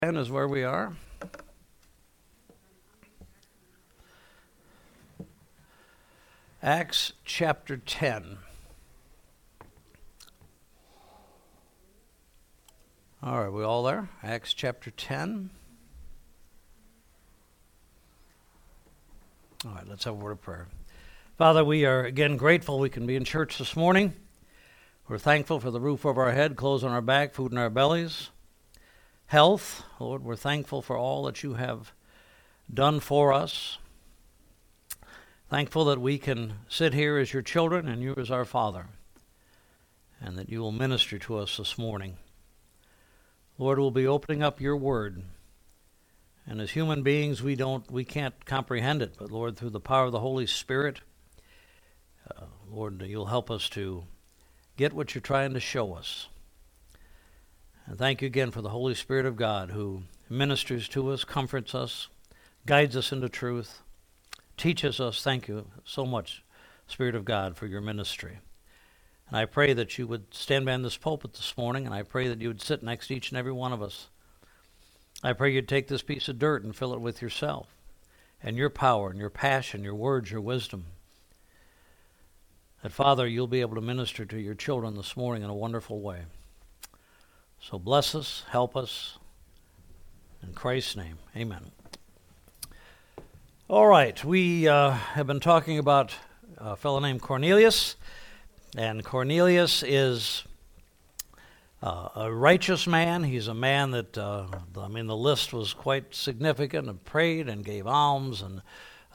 10 is where we are. Acts chapter 10. All right, we all there? Acts chapter 10. All right, let's have a word of prayer. Father, we are again grateful we can be in church this morning. We're thankful for the roof over our head, clothes on our back, food in our bellies, health. Lord, we're thankful for all that you have done for us. Thankful that we can sit here as your children and you as our Father, and that you will minister to us this morning. Lord, we'll be opening up your word, and as human beings we can't comprehend it, but Lord, through the power of the Holy Spirit, Lord, you'll help us to get what you're trying to show us. And thank you again for the Holy Spirit of God who ministers to us, comforts us, guides us into truth, teaches us. Thank you so much, Spirit of God, for your ministry. And I pray that you would stand behind this pulpit this morning, and I pray that you would sit next to each and every one of us. I pray you'd take this piece of dirt and fill it with yourself, and your power, and your passion, your words, your wisdom. That, Father, you'll be able to minister to your children this morning in a wonderful way. So bless us, help us, in Christ's name, amen. All right, we have been talking about a fellow named Cornelius, and Cornelius is a righteous man. He's a man that, the list was quite significant, and prayed and gave alms, and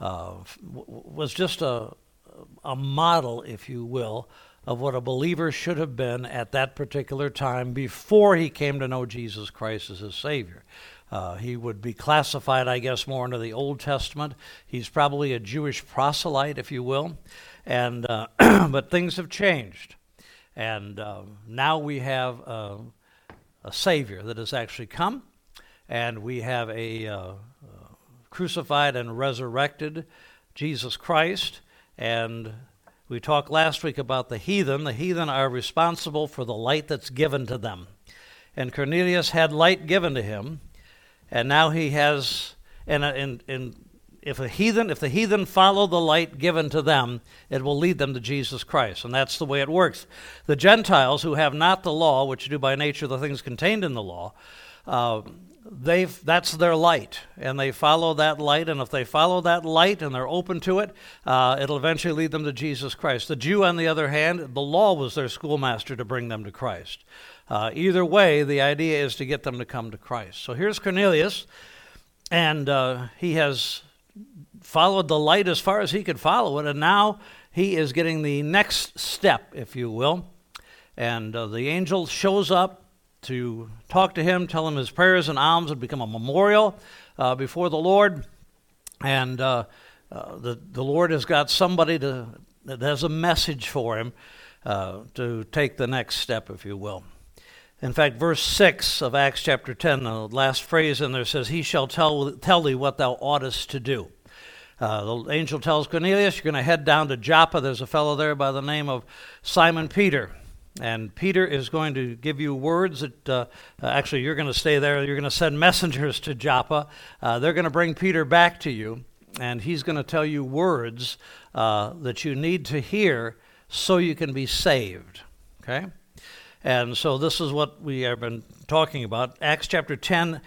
was just a model, if you will, of what a believer should have been at that particular time before he came to know Jesus Christ as his Savior. He would be classified, I guess, more into the Old Testament. He's probably a Jewish proselyte, if you will. And but things have changed. And now we have a Savior that has actually come. And we have a crucified and resurrected Jesus Christ. And we talked last week about the heathen. The heathen are responsible for the light that's given to them. And Cornelius had light given to him. And now he has, and if the heathen follow the light given to them, it will lead them to Jesus Christ. And that's the way it works. The Gentiles who have not the law, which do by nature the things contained in the law, that's their light, and they follow that light. And if they follow that light and they're open to it, it'll eventually lead them to Jesus Christ. The Jew, on the other hand, the law was their schoolmaster to bring them to Christ. Either way, the idea is to get them to come to Christ. So here's Cornelius, and he has followed the light as far as he could follow it, and now he is getting the next step, if you will. And the angel shows up to talk to him, tell him his prayers and alms would become a memorial before the Lord. And the Lord has got somebody that has a message for him to take the next step, if you will. In fact, verse 6 of Acts chapter 10, the last phrase in there says, "He shall tell thee what thou oughtest to do." The angel tells Cornelius, you're going to head down to Joppa. There's a fellow there by the name of Simon Peter. And Peter is going to give you words that, actually, you're going to stay there. You're going to send messengers to Joppa. They're going to bring Peter back to you, and he's going to tell you words that you need to hear so you can be saved. Okay? And so this is what we have been talking about. Acts chapter 10,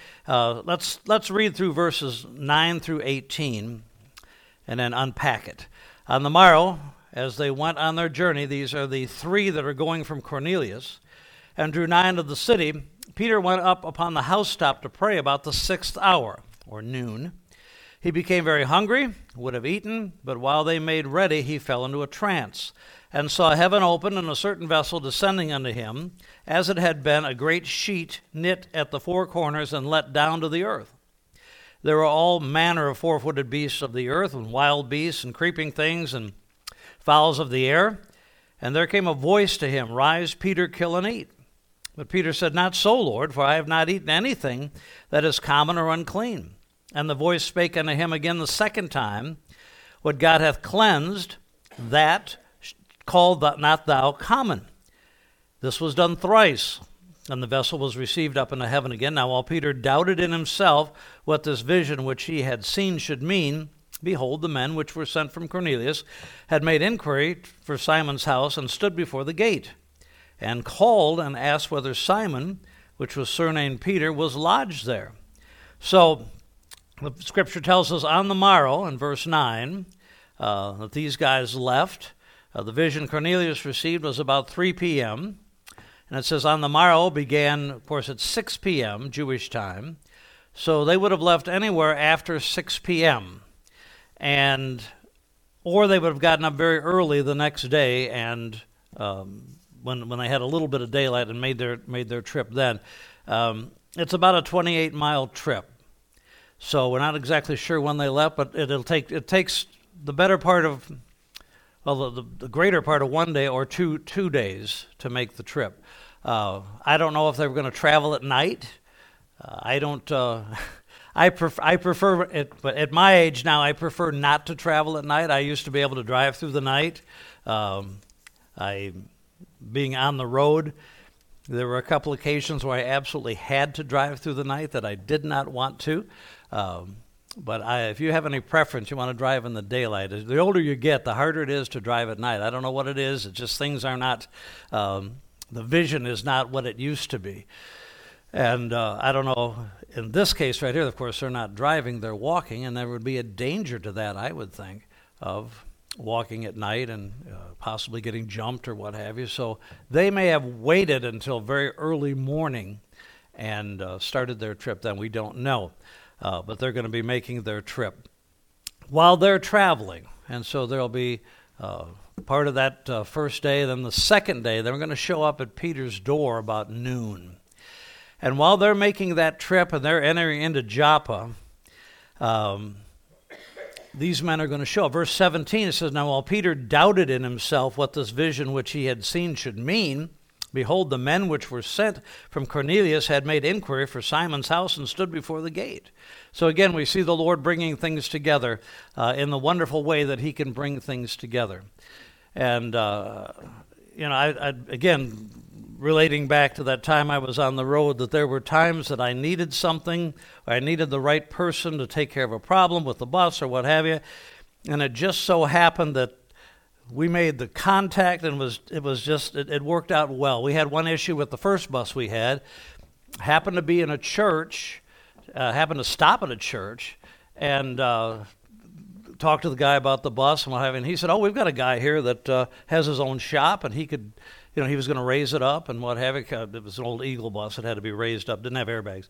let's read through verses 9 through 18 and then unpack it. On the morrow, as they went on their journey, these are the three that are going from Cornelius, and drew nigh unto the city, Peter went up upon the housetop to pray about the 6th hour, or noon. He became very hungry, would have eaten, but while they made ready, he fell into a trance, and saw heaven open, and a certain vessel descending unto him, as it had been a great sheet knit at the four corners and let down to the earth. There were all manner of four-footed beasts of the earth, and wild beasts, and creeping things, and fowls of the air. And there came a voice to him, Rise, Peter, kill and eat. But Peter said, Not so, Lord, for I have not eaten anything that is common or unclean. And the voice spake unto him again the second time, What God hath cleansed, that call not thou common. This was done thrice. And the vessel was received up into heaven again. Now while Peter doubted in himself what this vision which he had seen should mean, behold, the men which were sent from Cornelius had made inquiry for Simon's house, and stood before the gate, and called and asked whether Simon, which was surnamed Peter, was lodged there. So the scripture tells us on the morrow, in verse 9, that these guys left. The vision Cornelius received was about 3 p.m., and it says on the morrow began, of course, at 6 p.m. Jewish time. So they would have left anywhere after 6 p.m. Or they would have gotten up very early the next day, and when they had a little bit of daylight and made their trip then. It's about a 28-mile trip. So we're not exactly sure when they left, but it takes the better part of, well, the greater part of 1 day or two days to make the trip. I don't know if they were going to travel at night. I don't. I prefer it, but at my age now, I prefer not to travel at night. I used to be able to drive through the night. Being on the road, there were a couple occasions where I absolutely had to drive through the night that I did not want to. But if you have any preference, you want to drive in the daylight. The older you get, the harder it is to drive at night. I don't know what it is. It's just things are not, the vision is not what it used to be. And I don't know, in this case right here, of course, they're not driving, they're walking, and there would be a danger to that, I would think, of walking at night and possibly getting jumped or what have you. So they may have waited until very early morning and started their trip then. We don't know. But they're going to be making their trip while they're traveling. And so there'll be part of that first day. Then the second day, they're going to show up at Peter's door about noon. And while they're making that trip and they're entering into Joppa, these men are going to show up. Verse 17, it says, now while Peter doubted in himself what this vision which he had seen should mean, behold, the men which were sent from Cornelius had made inquiry for Simon's house and stood before the gate. So again, we see the Lord bringing things together in the wonderful way that he can bring things together. And, I again, relating back to that time I was on the road, that there were times that I needed something, or I needed the right person to take care of a problem with the bus or what have you, and it just so happened that we made the contact, and it worked out well. We had one issue with the first bus we had, happened to be in a church, happened to stop at a church, and talked to the guy about the bus and what have you, and he said, oh, we've got a guy here that has his own shop, and he could, he was going to raise it up and what have you. It was an old Eagle bus. It had to be raised up, didn't have airbags.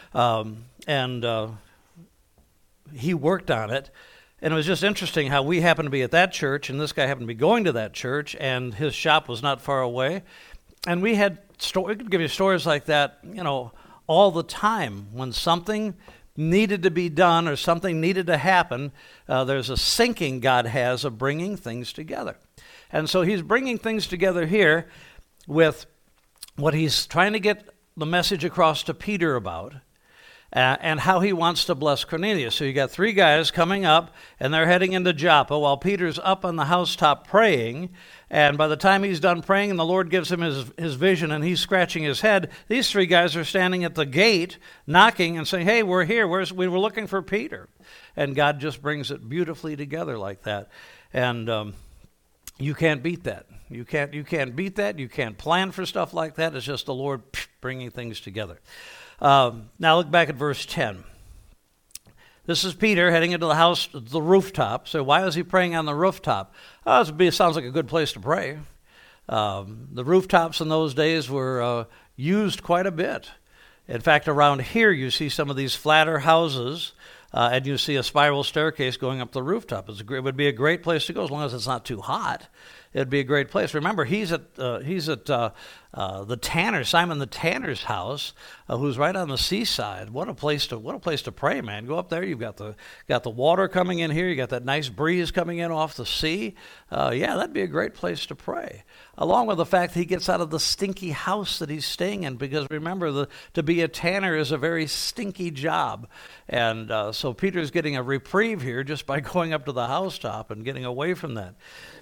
And he worked on it. And it was just interesting how we happened to be at that church, and this guy happened to be going to that church, and his shop was not far away. And we could give you stories like that, all the time. When something needed to be done or something needed to happen, there's a syncing God has of bringing things together. And so he's bringing things together here with what he's trying to get the message across to Peter about, and how he wants to bless Cornelius. So you got 3 guys coming up, and they're heading into Joppa while Peter's up on the housetop praying. And by the time he's done praying and the Lord gives him his vision and he's scratching his head, these 3 guys are standing at the gate knocking and saying, hey, we're here. We were looking for Peter. And God just brings it beautifully together like that. And you can't beat that. You can't beat that. You can't plan for stuff like that. It's just the Lord bringing things together. Now look back at verse 10. This is Peter heading into the house, the rooftop. So why is he praying on the rooftop? It sounds like a good place to pray. The rooftops in those days were used quite a bit. In fact, around here you see some of these flatter houses, and you see a spiral staircase going up the rooftop. It would be a great place to go as long as it's not too hot. It'd be a great place. Remember, he's at the tanner, Simon the tanner's house, who's right on the seaside. What a place to pray, man! Go up there. You've got the water coming in here. You got that nice breeze coming in off the sea. That'd be a great place to pray. Along with the fact that he gets out of the stinky house that he's staying in, because remember, to be a tanner is a very stinky job, and so Peter's getting a reprieve here just by going up to the housetop and getting away from that.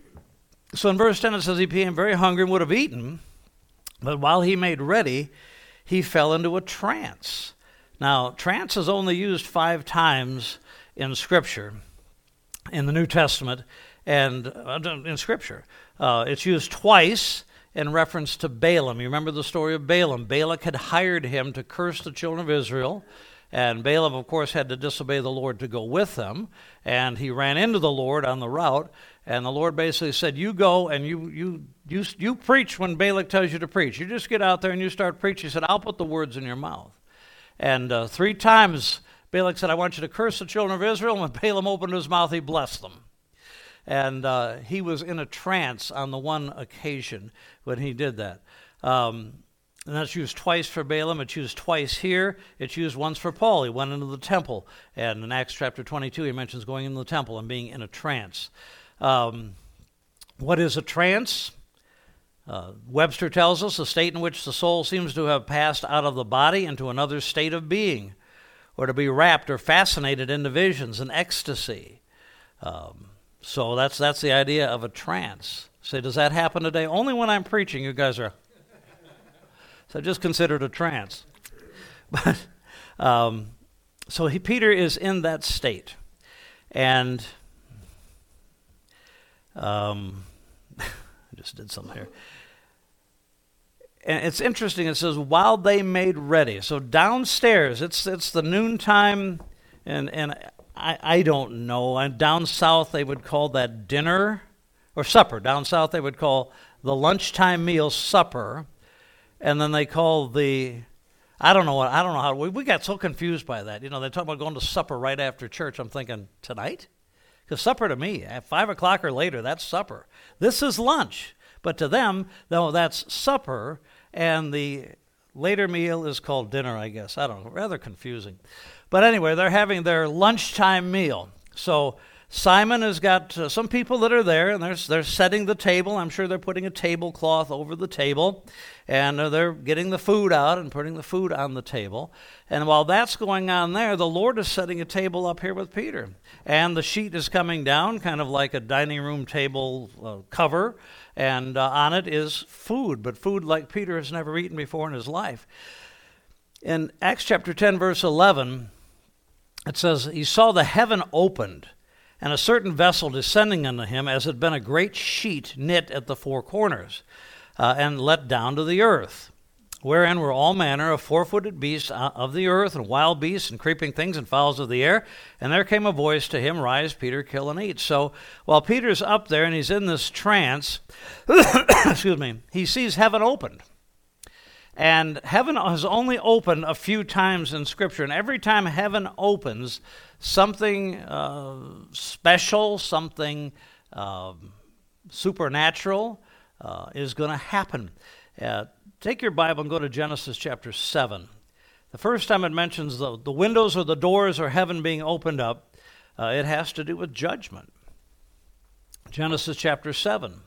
So in verse 10 it says, he became very hungry and would have eaten, but while he made ready, he fell into a trance. Now, trance is only used 5 times in Scripture, in the New Testament, and in Scripture. It's used twice in reference to Balaam. You remember the story of Balaam. Balak had hired him to curse the children of Israel, and Balaam, of course, had to disobey the Lord to go with them, and he ran into the Lord on the route, and the Lord basically said, you go and you preach when Balak tells you to preach. You just get out there and you start preaching. He said, I'll put the words in your mouth. And 3 times Balak said, I want you to curse the children of Israel. And when Balaam opened his mouth, he blessed them. And he was in a trance on the one occasion when he did that. And that's used twice for Balaam. It's used twice here. It's used once for Paul. He went into the temple. And in Acts chapter 22, he mentions going into the temple and being in a trance. What is a trance? Webster tells us a state in which the soul seems to have passed out of the body into another state of being, or to be wrapped or fascinated into visions and ecstasy. So that's the idea of a trance. Say, does that happen today? Only when I'm preaching, you guys are. So just consider it a trance. But Peter is in that state, and I just did something here. And it's interesting. It says, while they made ready. So downstairs, it's the noontime, and I don't know. And down south, they would call that dinner or supper. Down south, they would call the lunchtime meal supper. And then they call I don't know how, we got so confused by that. You know, they talk about going to supper right after church. I'm thinking, tonight? Because supper to me, at 5 o'clock or later, that's supper. This is lunch. But to them, no, that's supper, and the later meal is called dinner, I guess. I don't know, rather confusing. But anyway, they're having their lunchtime meal. So Simon has got some people that are there, and they're setting the table. I'm sure they're putting a tablecloth over the table, and they're getting the food out and putting the food on the table. And while that's going on there, the Lord is setting a table up here with Peter. And the sheet is coming down, kind of like a dining room table cover, and on it is food, but food like Peter has never eaten before in his life. In Acts chapter 10, verse 11, it says, he saw the heaven opened, and a certain vessel descending unto him, as had been a great sheet knit at the 4 corners, and let down to the earth, wherein were all manner of 4-footed beasts of the earth, and wild beasts, and creeping things, and fowls of the air. And there came a voice to him, Rise, Peter, kill and eat. So while Peter's up there and he's in this trance, excuse me, he sees heaven opened. And heaven has only opened a few times in Scripture. And every time heaven opens, something special, something supernatural is going to happen. Take your Bible and go to Genesis chapter 7. The first time it mentions the windows or the doors or heaven being opened up, it has to do with judgment. Genesis chapter 7.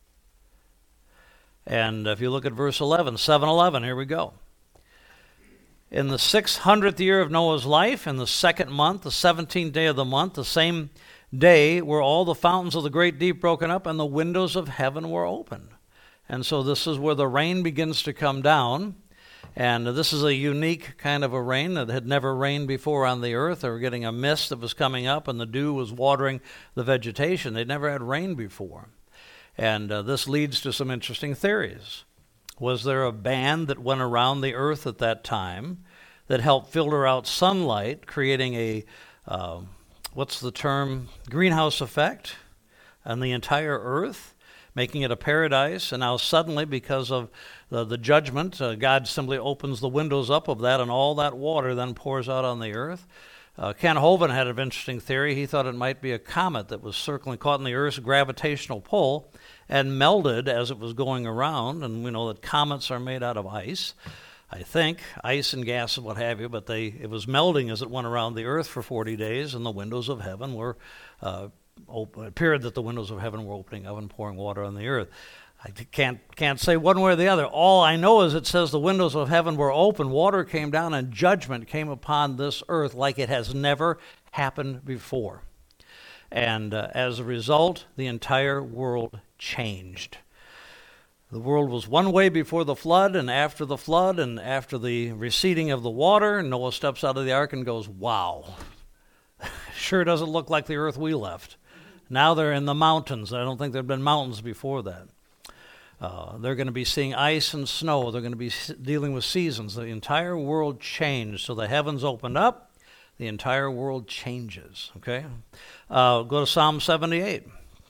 And if you look at verse 11, 7:11, here we go. In the 600th year of Noah's life, in the 2nd month, the 17th day of the month, the same day were all the fountains of the great deep broken up, and the windows of heaven were opened. And so this is where the rain begins to come down. And this is a unique kind of a rain that had never rained before on the earth. They were getting a mist that was coming up, and the dew was watering the vegetation. They'd never had rain before. And this leads to some interesting theories. Was there a band that went around the earth at that time that helped filter out sunlight, creating a, what's the term, greenhouse effect on the entire earth, making it a paradise? And now suddenly, because of the judgment, God simply opens the windows up of that, and all that water then pours out on the earth. Ken Hovind had an interesting theory. He thought it might be a comet that was circling, caught in the Earth's gravitational pull, and melded as it was going around. And we know that comets are made out of ice, I think, ice and gas and what have you, but it was melding as it went around the Earth for 40 days, and the windows of heaven were, it appeared that the windows of heaven were opening up and pouring water on the earth. I can't say one way or the other. All I know is it says the windows of heaven were open, water came down, and judgment came upon this earth like it has never happened before. And as a result, the entire world changed. The world was one way before the flood, and after the flood, and after the receding of the water, Noah steps out of the ark and goes, wow, sure doesn't look like the earth we left. Now they're in the mountains. I don't think there had been mountains before that. They're going to be seeing ice and snow. They're going to be dealing with seasons. The entire world changed. So the heavens opened up. The entire world changes. Okay? Go to Psalm 78.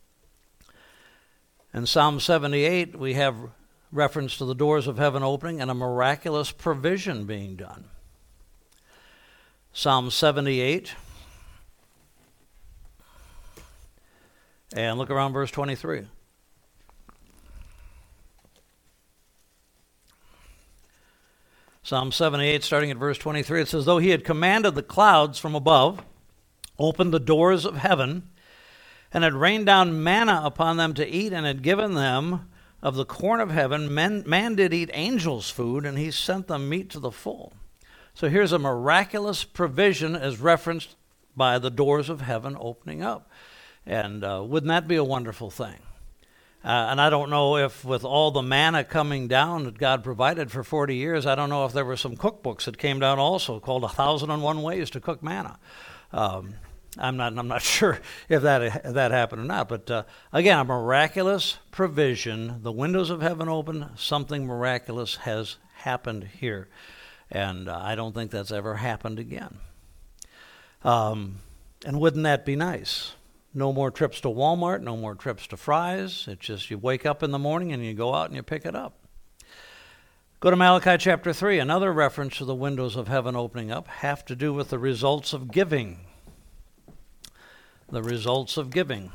In Psalm 78, we have reference to the doors of heaven opening and a miraculous provision being done. Psalm 78. And look around verse 23. Psalm 78, starting at verse 23, it says, though he had commanded the clouds from above, opened the doors of heaven, and had rained down manna upon them to eat, and had given them of the corn of heaven, man did eat angels' food, and he sent them meat to the full. So here's a miraculous provision as referenced by the doors of heaven opening up. And wouldn't that be a wonderful thing? And I don't know if with all the manna coming down that God provided for 40 years, I don't know if there were some cookbooks that came down also called 1,001 Ways to Cook Manna. I'm not sure if that happened or not. But again, a miraculous provision. The windows of heaven open. Something miraculous has happened here. And I don't think that's ever happened again. And wouldn't that be nice? No more trips to Walmart, no more trips to Fry's. It's just you wake up in the morning and you go out and you pick it up. Go to Malachi chapter 3. Another reference to the windows of heaven opening up have to do with the results of giving. The results of giving.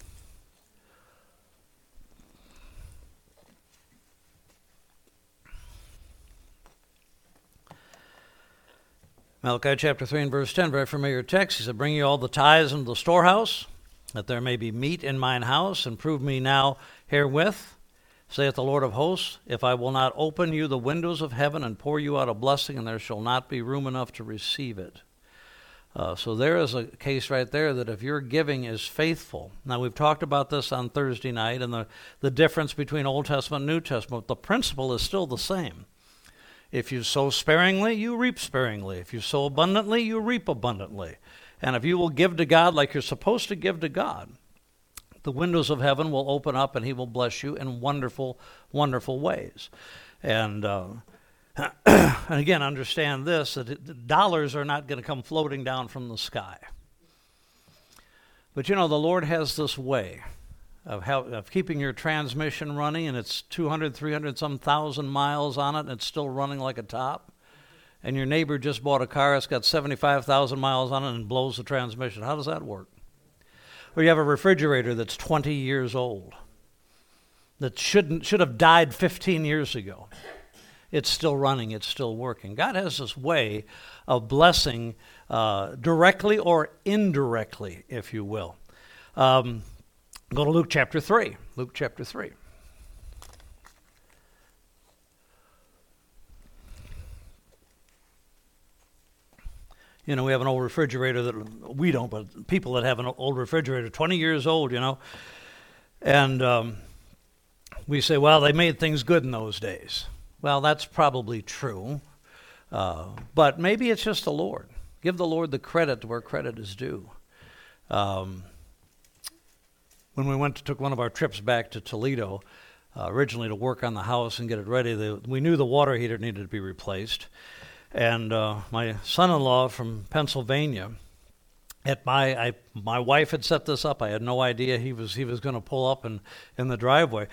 Malachi chapter 3 and verse 10, very familiar text. He said, bring you all the tithes into the storehouse, that there may be meat in mine house, and prove me now herewith, saith the Lord of hosts, if I will not open you the windows of heaven and pour you out a blessing, and there shall not be room enough to receive it. So there is a case right there that if your giving is faithful. Now, we've talked about this on Thursday night and the difference between Old Testament and New Testament. The principle is still the same. If you sow sparingly, you reap sparingly. If you sow abundantly, you reap abundantly. And if you will give to God like you're supposed to give to God, the windows of heaven will open up and he will bless you in wonderful, wonderful ways. And and again, understand this, that dollars are not going to come floating down from the sky. But you know, the Lord has this way of keeping your transmission running, and it's 200, 300 some thousand miles on it, and it's still running like a top. And your neighbor just bought a car, it's got 75,000 miles on it and blows the transmission. How does that work? Or you have a refrigerator that's 20 years old that should have died 15 years ago. It's still running, it's still working. God has this way of blessing directly or indirectly, if you will. Go to Luke chapter 3. Luke chapter 3. You know, we have an old refrigerator that we don't, but people that have an old refrigerator, 20 years old, you know. And we say, well, they made things good in those days. Well, that's probably true. But maybe it's just the Lord. Give the Lord the credit where credit is due. When we took one of our trips back to Toledo, originally to work on the house and get it ready, we knew the water heater needed to be replaced. And my son-in-law from Pennsylvania, my wife had set this up. I had no idea he was going to pull up in the driveway,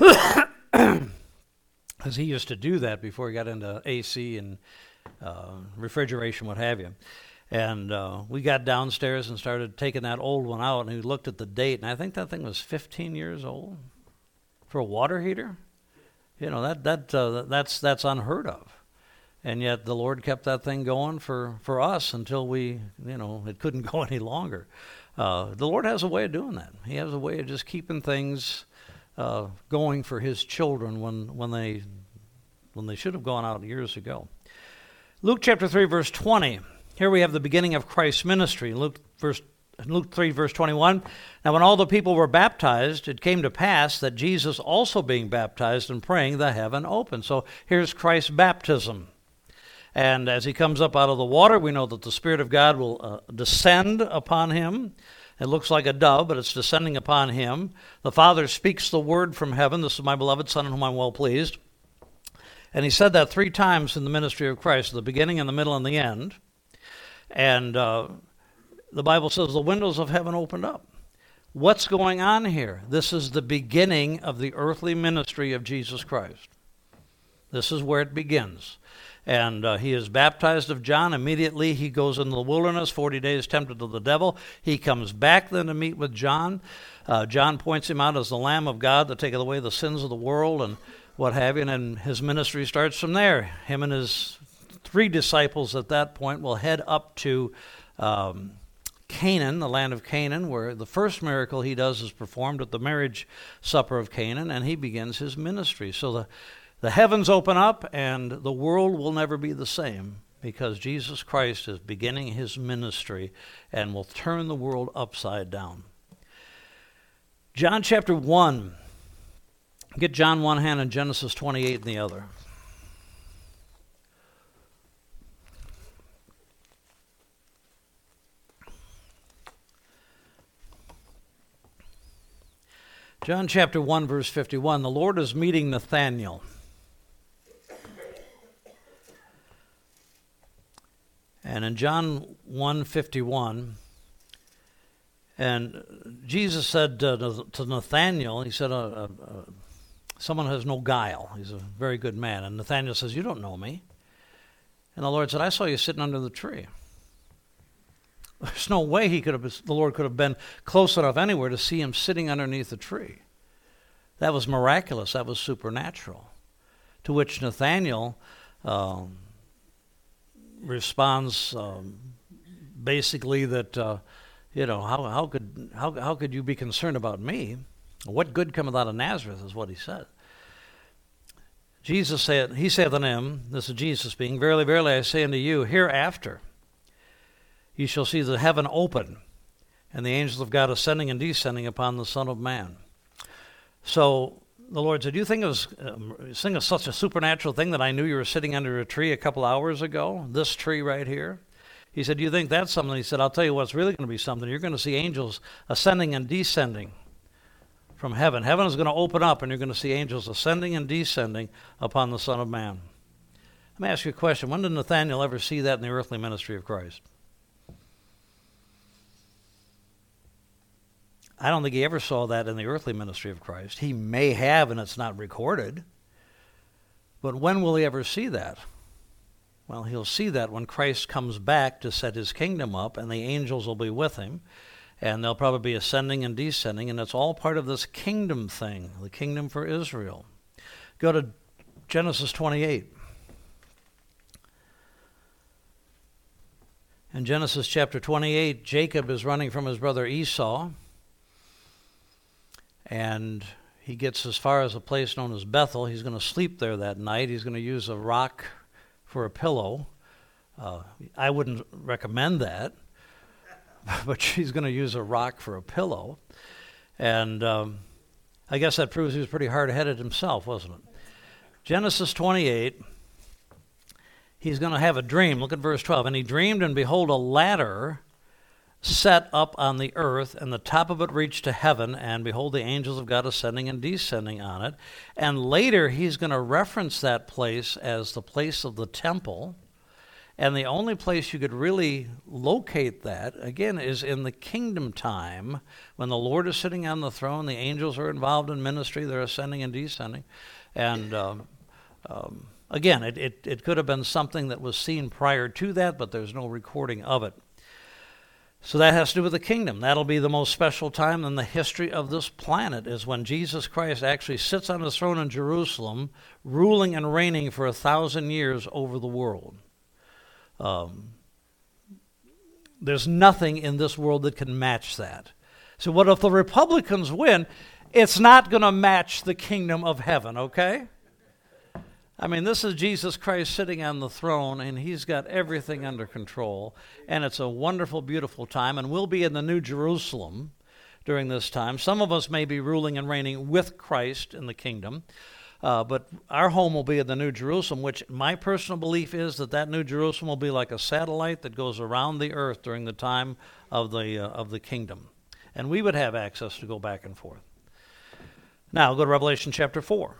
because he used to do that before he got into AC and refrigeration, what have you. And we got downstairs and started taking that old one out, and he looked at the date, and I think that thing was 15 years old for a water heater. You know, that's unheard of. And yet the Lord kept that thing going for us until it couldn't go any longer. The Lord has a way of doing that. He has a way of just keeping things going for his children when they should have gone out years ago. Luke chapter 3, verse 20. Here we have the beginning of Christ's ministry. Luke Luke 3, verse 21, now when all the people were baptized, it came to pass that Jesus also being baptized and praying, the heaven opened. So here's Christ's baptism. And as he comes up out of the water, we know that the Spirit of God will descend upon him. It looks like a dove, but it's descending upon him. The Father speaks the word from heaven. This is my beloved Son in whom I'm well pleased. And he said that 3 times in the ministry of Christ, the beginning and the middle and the end. And the Bible says the windows of heaven opened up. What's going on here? This is the beginning of the earthly ministry of Jesus Christ. This is where it begins. And he is baptized of John. Immediately he goes into the wilderness, 40 days tempted of the devil. He comes back then to meet with John. John points him out as the Lamb of God that taketh away the sins of the world and what have you. And his ministry starts from there. Him and his 3 disciples at that point will head up to Canaan, the land of Canaan, where the first miracle he does is performed at the marriage supper of Canaan, and he begins his ministry. So the heavens open up, and the world will never be the same because Jesus Christ is beginning his ministry and will turn the world upside down. John chapter 1. Get John one hand and Genesis 28 in the other. John chapter 1, verse 51. The Lord is meeting Nathanael. And in John 1:51, and Jesus said to Nathanael, he said, someone has no guile. He's a very good man. And Nathanael says, you don't know me. And the Lord said, I saw you sitting under the tree. There's no way the Lord could have been close enough anywhere to see him sitting underneath the tree. That was miraculous. That was supernatural. To which Nathanael responds basically that how could you be concerned about me? What good cometh out of Nazareth is what he said. Jesus said, he saith unto him, this is Jesus speaking, verily, verily, I say unto you, hereafter ye shall see the heaven open, and the angels of God ascending and descending upon the Son of Man. So the Lord said, you think of such a supernatural thing that I knew you were sitting under a tree a couple hours ago, this tree right here? He said, do you think that's something? He said, I'll tell you what's really going to be something. You're going to see angels ascending and descending from heaven. Heaven is going to open up, and you're going to see angels ascending and descending upon the Son of Man. Let me ask you a question. When did Nathanael ever see that in the earthly ministry of Christ? I don't think he ever saw that in the earthly ministry of Christ. He may have, and it's not recorded. But when will he ever see that? Well, he'll see that when Christ comes back to set his kingdom up, and the angels will be with him, and they'll probably be ascending and descending, and it's all part of this kingdom thing, the kingdom for Israel. Go to Genesis 28. In Genesis chapter 28, Jacob is running from his brother Esau, and he gets as far as a place known as Bethel. He's going to sleep there that night. He's going to use a rock for a pillow. I wouldn't recommend that, but she's going to use a rock for a pillow. And I guess that proves he was pretty hard-headed himself, wasn't it? Genesis 28, he's going to have a dream. Look at verse 12. And he dreamed, and behold, a ladder set up on the earth, and the top of it reached to heaven, and behold, the angels of God ascending and descending on it. And later he's going to reference that place as the place of the temple. And the only place you could really locate that, again, is in the kingdom time, when the Lord is sitting on the throne, the angels are involved in ministry, they're ascending and descending. And again, it could have been something that was seen prior to that, but there's no recording of it. So that has to do with the kingdom. That'll be the most special time in the history of this planet, is when Jesus Christ actually sits on his throne in Jerusalem, ruling and reigning for 1,000 years over the world. There's nothing in this world that can match that. So what if the Republicans win? It's not going to match the kingdom of heaven, okay? I mean, this is Jesus Christ sitting on the throne, and he's got everything under control. And it's a wonderful, beautiful time. And we'll be in the New Jerusalem during this time. Some of us may be ruling and reigning with Christ in the kingdom. But our home will be in the New Jerusalem, which my personal belief is that New Jerusalem will be like a satellite that goes around the earth during the time of the kingdom. And we would have access to go back and forth. Now, go to Revelation chapter 4.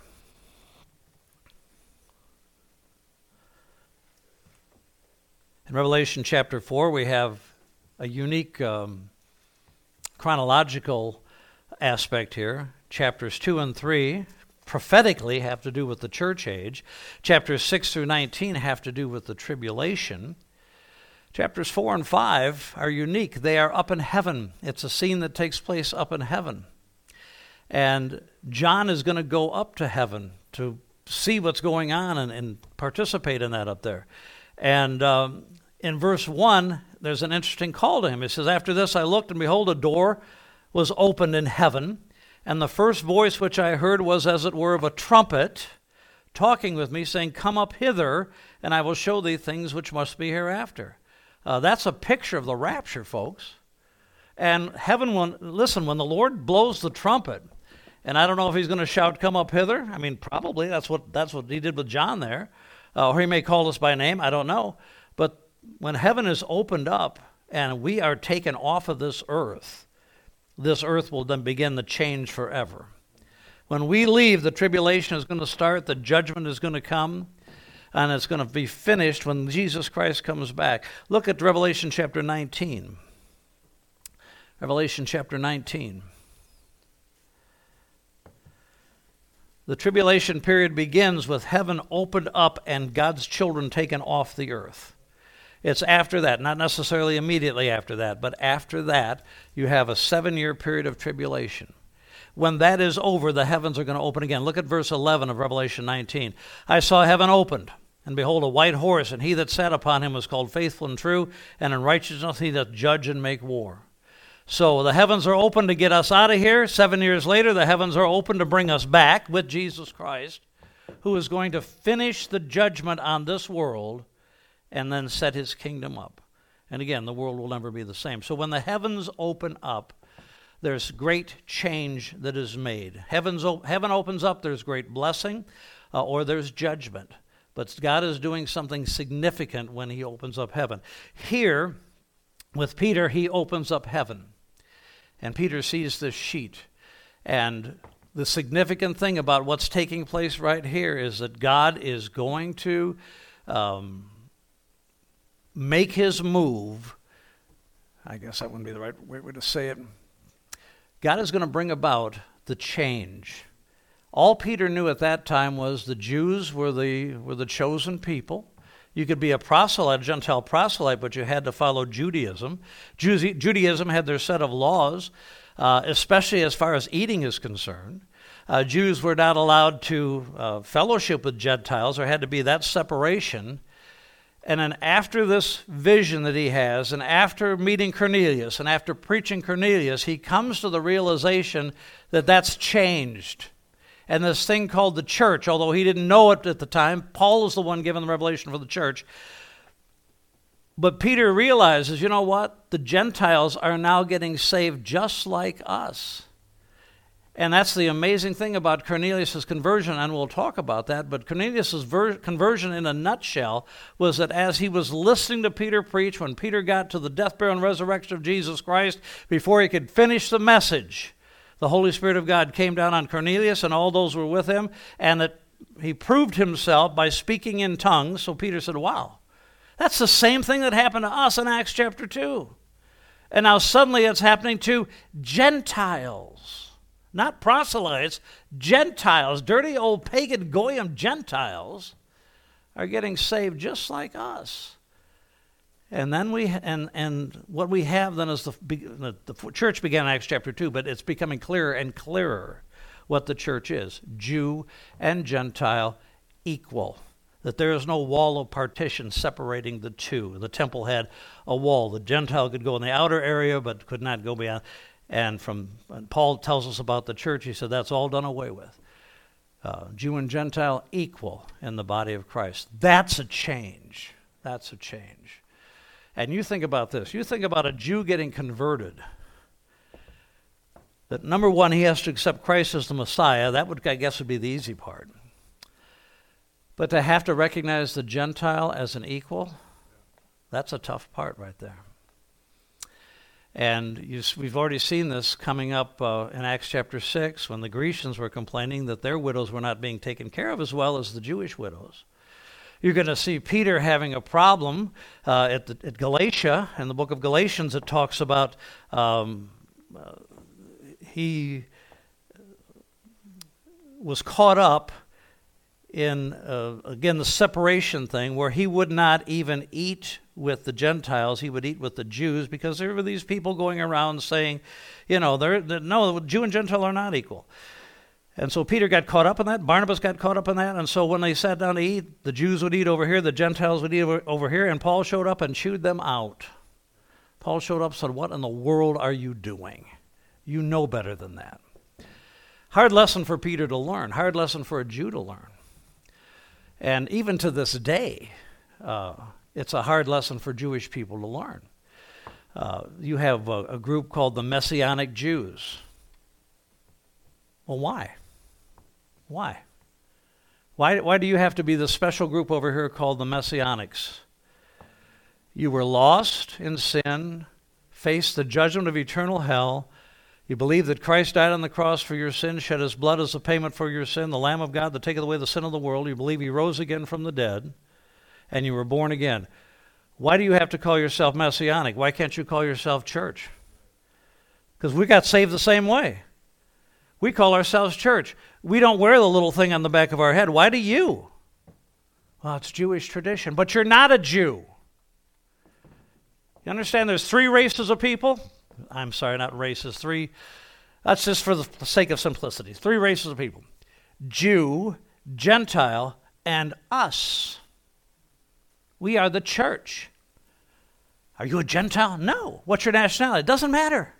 In Revelation chapter 4, we have a unique chronological aspect here. Chapters 2 and 3 prophetically have to do with the church age. Chapters 6 through 19 have to do with the tribulation. Chapters 4 and 5 are unique. They are up in heaven. It's a scene that takes place up in heaven. And John is going to go up to heaven to see what's going on and participate in that up there. And in verse 1, there's an interesting call to him. It says, "After this I looked, and behold, a door was opened in heaven. And the first voice which I heard was as it were of a trumpet, talking with me, saying, Come up hither, and I will show thee things which must be hereafter." That's a picture of the rapture, folks. And heaven, when the Lord blows the trumpet, and I don't know if he's going to shout, "Come up hither." I mean, probably that's what he did with John there. Or he may call us by name, I don't know. But when heaven is opened up and we are taken off of this earth will then begin to change forever. When we leave, the tribulation is going to start, the judgment is going to come, and it's going to be finished when Jesus Christ comes back. Look at Revelation chapter 19. Revelation chapter 19. The tribulation period begins with heaven opened up and God's children taken off the earth. It's after that, not necessarily immediately after that, but after that, you have a 7-year period of tribulation. When that is over, the heavens are going to open again. Look at verse 11 of Revelation 19. "I saw heaven opened, and behold, a white horse, and he that sat upon him was called Faithful and True, and in righteousness he doth judge and make war." So the heavens are open to get us out of here. 7 years later, the heavens are open to bring us back with Jesus Christ, who is going to finish the judgment on this world and then set his kingdom up. And again, the world will never be the same. So when the heavens open up, there's great change that is made. Heaven opens up, there's great blessing, or there's judgment. But God is doing something significant when he opens up heaven. Here, with Peter, he opens up heaven. And Peter sees this sheet. And the significant thing about what's taking place right here is that God is going to make his move. I guess that wouldn't be the right way to say it. God is going to bring about the change. All Peter knew at that time was the Jews were the chosen people. You could be a proselyte, a Gentile proselyte, but you had to follow Judaism. Judaism had their set of laws, especially as far as eating is concerned. Jews were not allowed to fellowship with Gentiles. There had to be that separation. And then after this vision that he has, and after meeting Cornelius, and after preaching Cornelius, he comes to the realization that that's changed. And this thing called the church, although he didn't know it at the time, Paul is the one given the revelation for the church. But Peter realizes, you know what? The Gentiles are now getting saved just like us. And that's the amazing thing about Cornelius' conversion, and we'll talk about that. But Cornelius' conversion in a nutshell was that as he was listening to Peter preach, when Peter got to the death, burial, and resurrection of Jesus Christ, before he could finish the message, the Holy Spirit of God came down on Cornelius and all those who were with him, and that he proved himself by speaking in tongues. So Peter said, wow, that's the same thing that happened to us in Acts chapter 2. And now suddenly it's happening to Gentiles, not proselytes, Gentiles, dirty old pagan goyim Gentiles are getting saved just like us. And then what we have then is the church began in Acts chapter 2, but it's becoming clearer and clearer what the church is. Jew and Gentile equal. That there is no wall of partition separating the two. The temple had a wall. The Gentile could go in the outer area but could not go beyond. And Paul tells us about the church, he said that's all done away with. Jew and Gentile equal in the body of Christ. That's a change. That's a change. And you think about this. You think about a Jew getting converted. That number one, he has to accept Christ as the Messiah. That would, I guess, would be the easy part. But to have to recognize the Gentile as an equal, that's a tough part right there. And we've already seen this coming up in Acts chapter 6 when the Grecians were complaining that their widows were not being taken care of as well as the Jewish widows. You're going to see Peter having a problem at Galatia. In the book of Galatians, it talks about he was caught up in, again, the separation thing where he would not even eat with the Gentiles. He would eat with the Jews because there were these people going around saying, no, Jew and Gentile are not equal. And so Peter got caught up in that. Barnabas got caught up in that. And so when they sat down to eat, the Jews would eat over here, the Gentiles would eat over here, and Paul showed up and chewed them out. Paul showed up and said, what in the world are you doing? You know better than that. Hard lesson for Peter to learn. Hard lesson for a Jew to learn. And even to this day, it's a hard lesson for Jewish people to learn. You have a group called the Messianic Jews. Well, why? Why? Why do you have to be the special group over here called the Messianics? You were lost in sin, faced the judgment of eternal hell. You believe that Christ died on the cross for your sin, shed his blood as a payment for your sin, the Lamb of God that taketh away the sin of the world. You believe he rose again from the dead, and you were born again. Why do you have to call yourself Messianic? Why can't you call yourself church? Because we got saved the same way. We call ourselves church. We don't wear the little thing on the back of our head. Why do you? Well, it's Jewish tradition. But you're not a Jew. You understand there's three races of people? I'm sorry, not races. Three. That's just for the sake of simplicity. Three races of people. Jew, Gentile, and us. We are the church. Are you a Gentile? No. What's your nationality? It doesn't matter.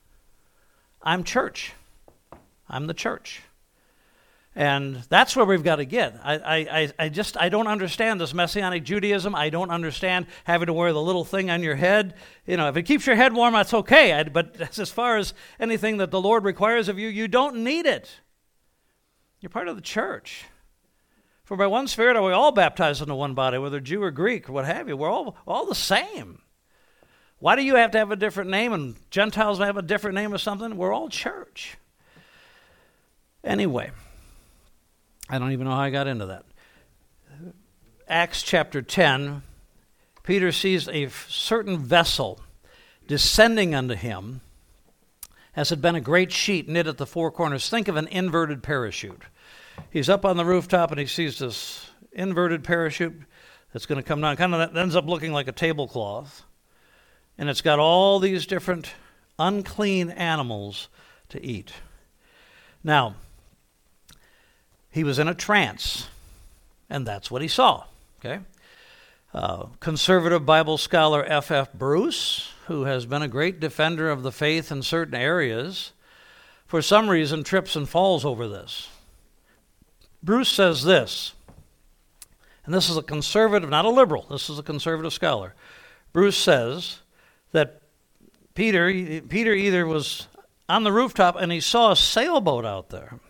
I'm church. I'm the church. And that's where we've got to get. I don't understand this Messianic Judaism. I don't understand having to wear the little thing on your head. If it keeps your head warm, that's okay. But as far as anything that the Lord requires of you, you don't need it. You're part of the church. For by one Spirit are we all baptized into one body, whether Jew or Greek or what have you. We're all the same. Why do you have to have a different name and Gentiles have a different name or something? We're all church. Anyway, I don't even know how I got into that. Acts chapter 10, Peter sees a certain vessel descending unto him as had been a great sheet knit at the four corners. Think of an inverted parachute. He's up on the rooftop and he sees this inverted parachute that's going to come down. Kind of ends up looking like a tablecloth. And it's got all these different unclean animals to eat. Now, he was in a trance, and that's what he saw. Okay, conservative Bible scholar F.F. Bruce, who has been a great defender of the faith in certain areas, for some reason trips and falls over this. Bruce says this, and this is a conservative, not a liberal, this is a conservative scholar. Bruce says that Peter either was on the rooftop and he saw a sailboat out there,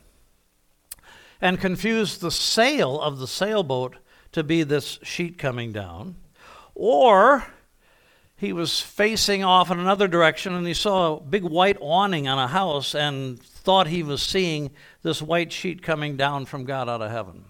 and confused the sail of the sailboat to be this sheet coming down. Or he was facing off in another direction and he saw a big white awning on a house and thought he was seeing this white sheet coming down from God out of heaven.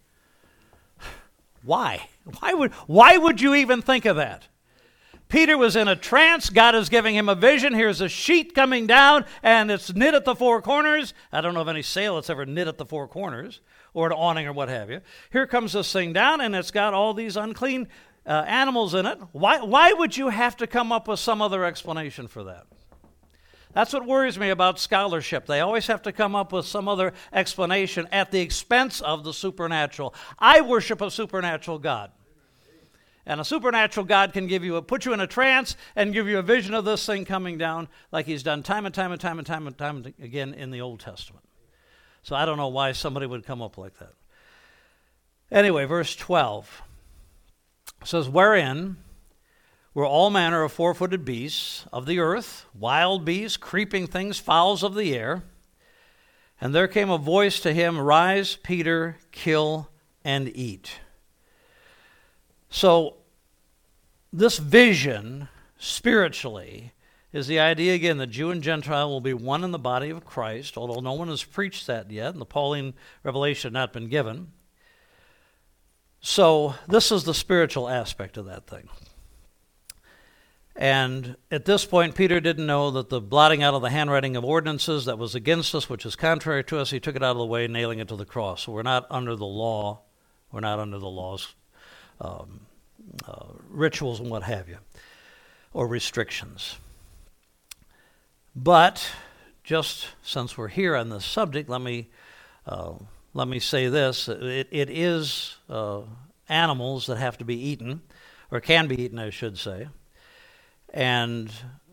Why? Why would you even think of that? Peter was in a trance. God is giving him a vision. Here's a sheet coming down, and it's knit at the four corners. I don't know of any sail that's ever knit at the four corners, or an awning or what have you. Here comes this thing down, and it's got all these unclean animals in it. Why would you have to come up with some other explanation for that? That's what worries me about scholarship. They always have to come up with some other explanation at the expense of the supernatural. I worship a supernatural God. And a supernatural God can put you in a trance and give you a vision of this thing coming down like he's done time and time again in the Old Testament. So I don't know why somebody would come up like that. Anyway, verse 12 says, wherein were all manner of four-footed beasts of the earth, wild beasts, creeping things, fowls of the air. And there came a voice to him, rise, Peter, kill and eat. So this vision, spiritually, is the idea, again, that Jew and Gentile will be one in the body of Christ, although no one has preached that yet, and the Pauline revelation had not been given. So this is the spiritual aspect of that thing. And at this point, Peter didn't know that the blotting out of the handwriting of ordinances that was against us, which is contrary to us, he took it out of the way, nailing it to the cross. So we're not under the law. We're not under the law's rituals and what have you, or restrictions. But just since we're here on this subject, let me say this. It is animals that have to be eaten, or can be eaten, I should say. And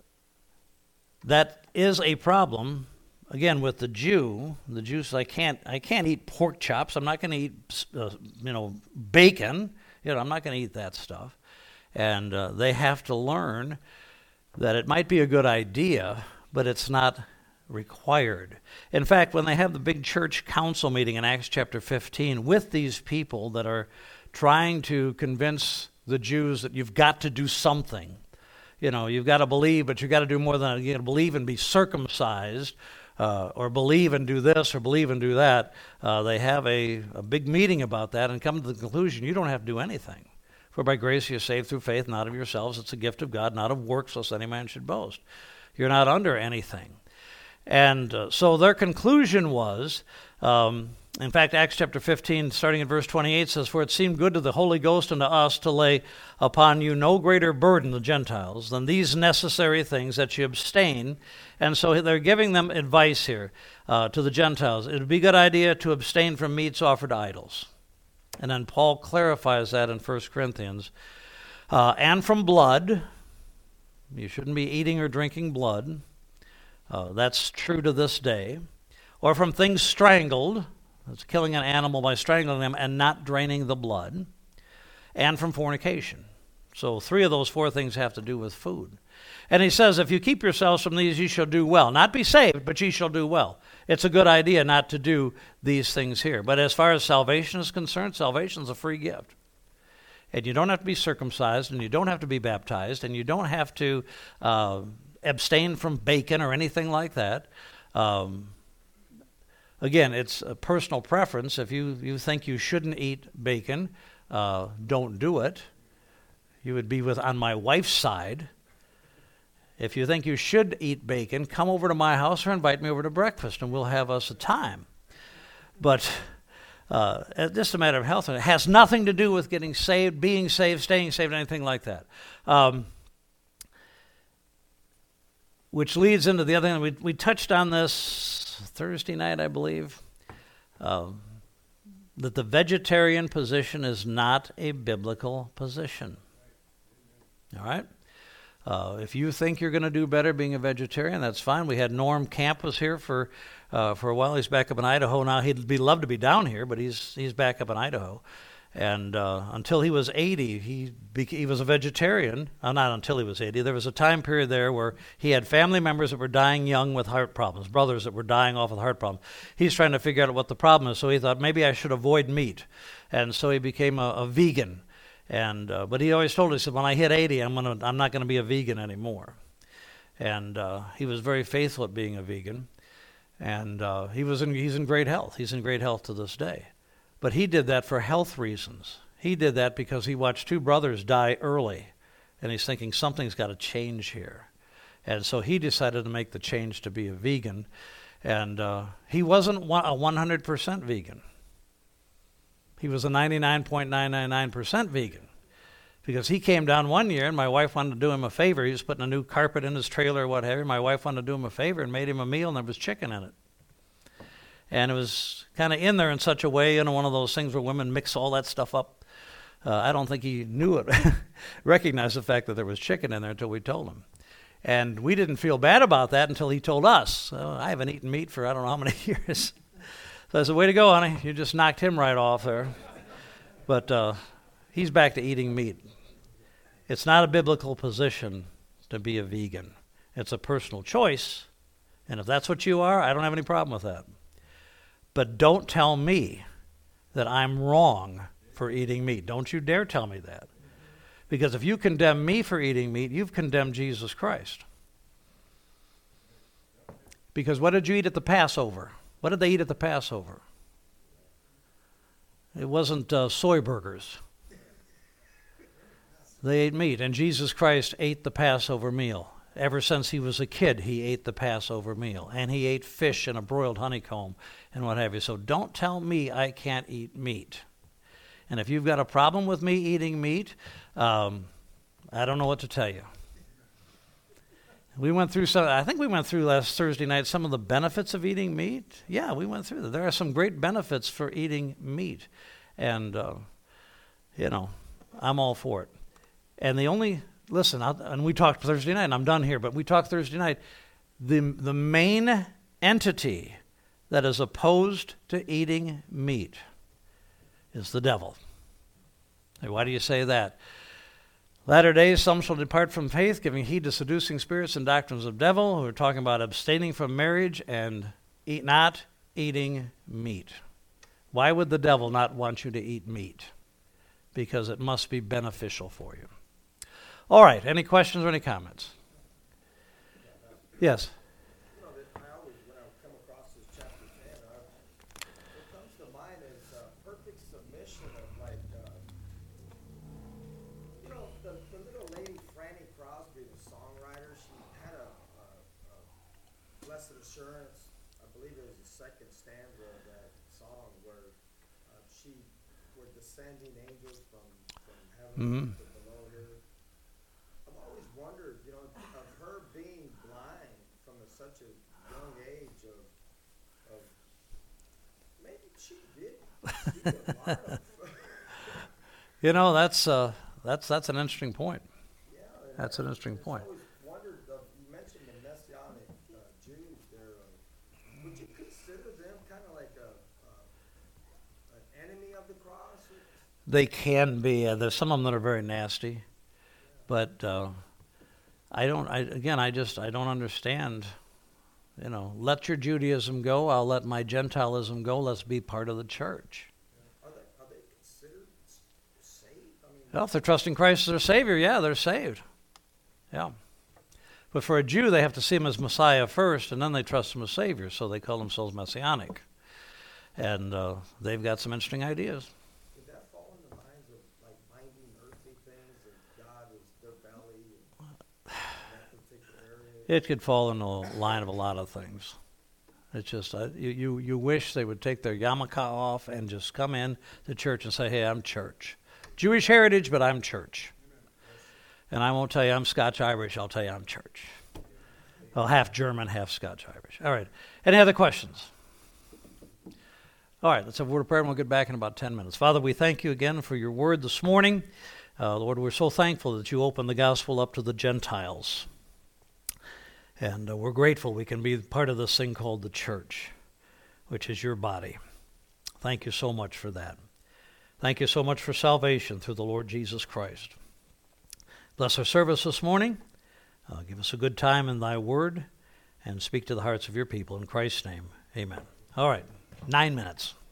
that is a problem, again, with the Jew. The Jew says, I can't eat pork chops. I'm not going to eat, bacon. I'm not going to eat that stuff. And they have to learn that it might be a good idea, but it's not required. In fact, when they have the big church council meeting in Acts chapter 15 with these people that are trying to convince the Jews that you've got to do something, you've got to believe, but you've got to do more than you got to believe and be circumcised, or believe and do this, or believe and do that. They have a big meeting about that and come to the conclusion, you don't have to do anything. For by grace you are saved through faith, not of yourselves. It's a gift of God, not of works, lest any man should boast. You're not under anything. And so their conclusion was, in fact, Acts chapter 15, starting at verse 28, says, for it seemed good to the Holy Ghost and to us to lay upon you no greater burden, the Gentiles, than these necessary things, that you abstain. And so they're giving them advice here to the Gentiles. It would be a good idea to abstain from meats offered to idols. And then Paul clarifies that in 1 Corinthians. And from blood. You shouldn't be eating or drinking blood. That's true to this day. Or from things strangled. That's killing an animal by strangling them and not draining the blood. And from fornication. So 3 of those 4 things have to do with food. And he says, if you keep yourselves from these, you shall do well. Not be saved, but ye shall do well. It's a good idea not to do these things here. But as far as salvation is concerned, salvation is a free gift. And you don't have to be circumcised, and you don't have to be baptized, and you don't have to abstain from bacon or anything like that. Again, it's a personal preference. If you think you shouldn't eat bacon, don't do it. You would be on my wife's side. If you think you should eat bacon, come over to my house or invite me over to breakfast, and we'll have us a time. But it's just a matter of health. It has nothing to do with getting saved, being saved, staying saved, anything like that. Which leads into the other thing. We touched on this Thursday night, I believe, that the vegetarian position is not a biblical position. All right? If you think you're going to do better being a vegetarian, that's fine. We had Norm Camp was here for a while. He's back up in Idaho now. He'd love to be down here, but he's back up in Idaho. And until he was 80, he was a vegetarian. Not until he was 80. There was a time period there where he had family members that were dying young with heart problems, brothers that were dying off with heart problems. He's trying to figure out what the problem is, so he thought maybe I should avoid meat. And so he became a vegan. And but he always told us, he said, when I hit 80, I'm not going to be a vegan anymore. And he was very faithful at being a vegan. And he's in great health. He's in great health to this day. But he did that for health reasons. He did that because he watched 2 brothers die early. And he's thinking something's got to change here. And so he decided to make the change to be a vegan. And he wasn't a 100% vegan. He was a 99.999% vegan. Because he came down one year and my wife wanted to do him a favor. He was putting a new carpet in his trailer or whatever. My wife wanted to do him a favor and made him a meal, and there was chicken in it. And it was kind of in there in such a way, one of those things where women mix all that stuff up. I don't think he knew it, recognized the fact that there was chicken in there until we told him. And we didn't feel bad about that until he told us. I haven't eaten meat for I don't know how many years. So I said, way to go, honey. You just knocked him right off there. But he's back to eating meat. It's not a biblical position to be a vegan. It's a personal choice. And if that's what you are, I don't have any problem with that. But don't tell me that I'm wrong for eating meat. Don't you dare tell me that. Because if you condemn me for eating meat, you've condemned Jesus Christ. Because what did you eat at the Passover? What did they eat at the Passover? It wasn't soy burgers. They ate meat, and Jesus Christ ate the Passover meal. Ever since he was a kid, he ate the Passover meal, and he ate fish and a broiled honeycomb and what have you. So don't tell me I can't eat meat. And if you've got a problem with me eating meat, I don't know what to tell you. We went through I think we went through last Thursday night some of the benefits of eating meat. Yeah, we went through that. There are some great benefits for eating meat. And, I'm all for it. And the only, listen, and we talked Thursday night, and I'm done here, but we talked Thursday night. The main entity that is opposed to eating meat is the devil. Hey, why do you say that? Latter days, some shall depart from faith, giving heed to seducing spirits and doctrines of devil, who are talking about abstaining from marriage and not eating meat. Why would the devil not want you to eat meat? Because it must be beneficial for you. All right, any questions or any comments? Yes? I always, when I come across this chapter 10, what comes to mind is perfect submission of the little lady Franny Crosby, the songwriter. She had a blessed assurance. I believe it was the second stanza of that song where she were descending angels from heaven to below her. I've always wondered, of her being blind from such a young age of maybe she did see a lot of. That's an interesting point. Yeah, that's an interesting point. I always wondered. You mentioned the Messianic Jews. Would you consider them kind of like an enemy of the cross? They can be. There's some of them that are very nasty, but I don't understand. Let your Judaism go. I'll let my Gentilism go. Let's be part of the church. Are they considered saved? Well, if they're trusting Christ as their Savior, yeah, they're saved. Yeah. But for a Jew, they have to see him as Messiah first, and then they trust him as Savior, so they call themselves Messianic. And they've got some interesting ideas. Would that fall in the lines of binding earthly things, that God is their belly, in that particular area? It could fall in the line of a lot of things. It's just you wish they would take their yarmulke off and just come in to church and say, hey, I'm church. Jewish heritage, but I'm church. And I won't tell you I'm Scotch-Irish. I'll tell you I'm church. Well, half German, half Scotch-Irish. All right. Any other questions? All right. Let's have a word of prayer, and we'll get back in about 10 minutes. Father, we thank you again for your word this morning. Lord, we're so thankful that you opened the gospel up to the Gentiles. And we're grateful we can be part of this thing called the church, which is your body. Thank you so much for that. Thank you so much for salvation through the Lord Jesus Christ. Bless our service this morning. Give us a good time in thy word and speak to the hearts of your people. In Christ's name, amen. All right, 9 minutes.